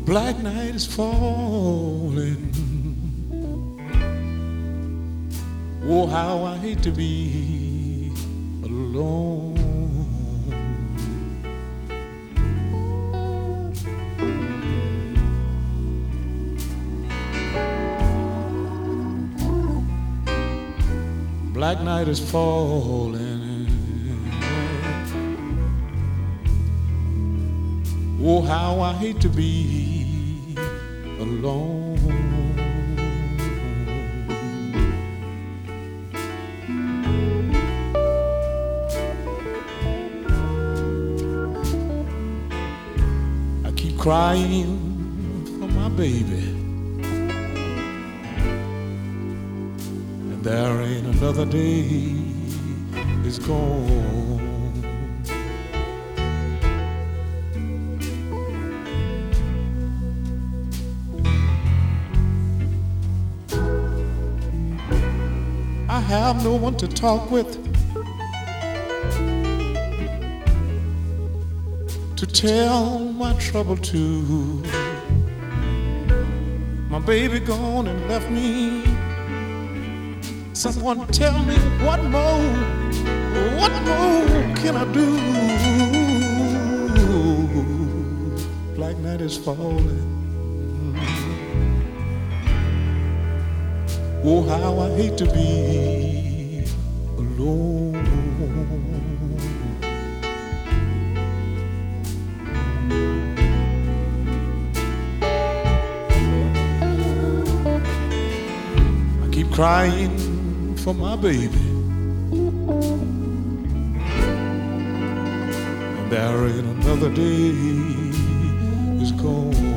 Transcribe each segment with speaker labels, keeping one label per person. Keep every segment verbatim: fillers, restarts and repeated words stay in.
Speaker 1: Black night is falling. Oh, how I hate to be alone. Black night is falling. Oh, how I hate to be alone. I keep crying for my baby, and there ain't another day is gone. I have no one to talk with, to tell my trouble to. My baby gone and left me. Someone tell me what more, what more can I do? Black night is falling. Oh, how I hate to be alone. I keep crying for my baby, and there ain't another day is gone.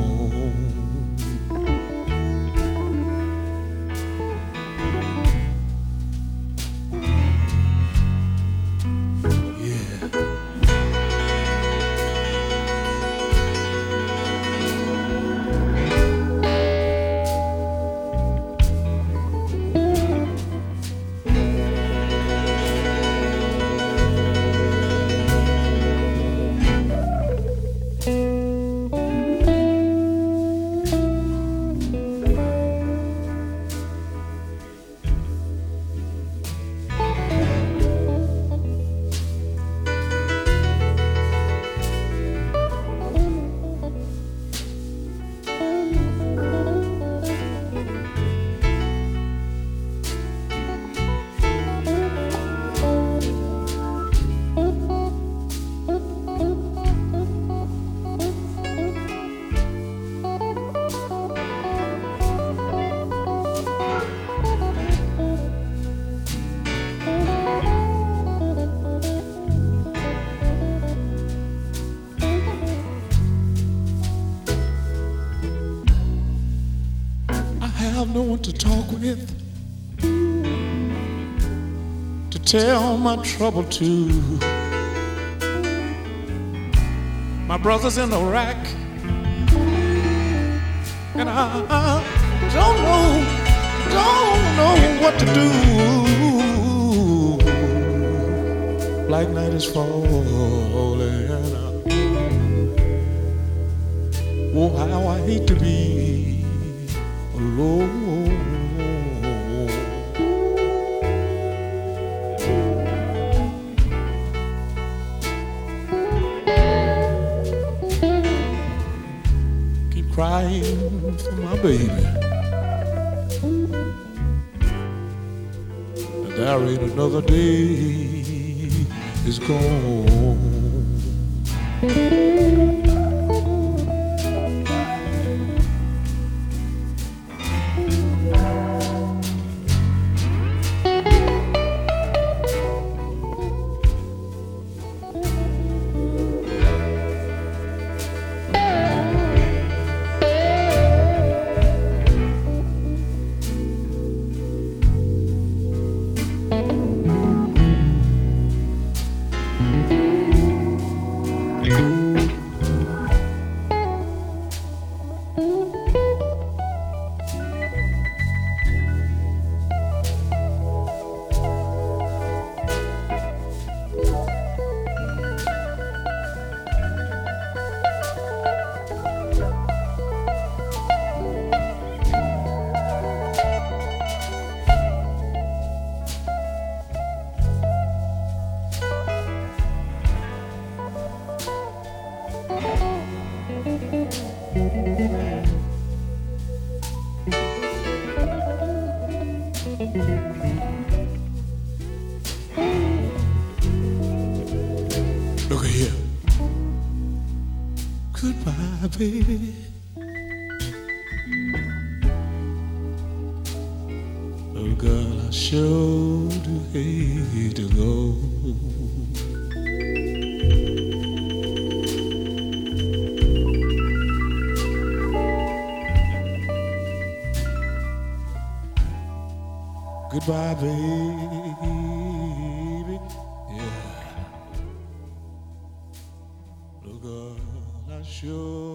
Speaker 1: I have no one to talk with, to tell my trouble to. My brother's in Iraq, and I, I don't know, don't know what to do. Black night is falling. Oh, how I hate to be alone. Keep crying for my baby, and there ain't another day is gone. Thank you. Look here. Goodbye, baby. Oh, girl, I sure do hate to go. Goodbye, baby. Yeah. Oh, girl, I sure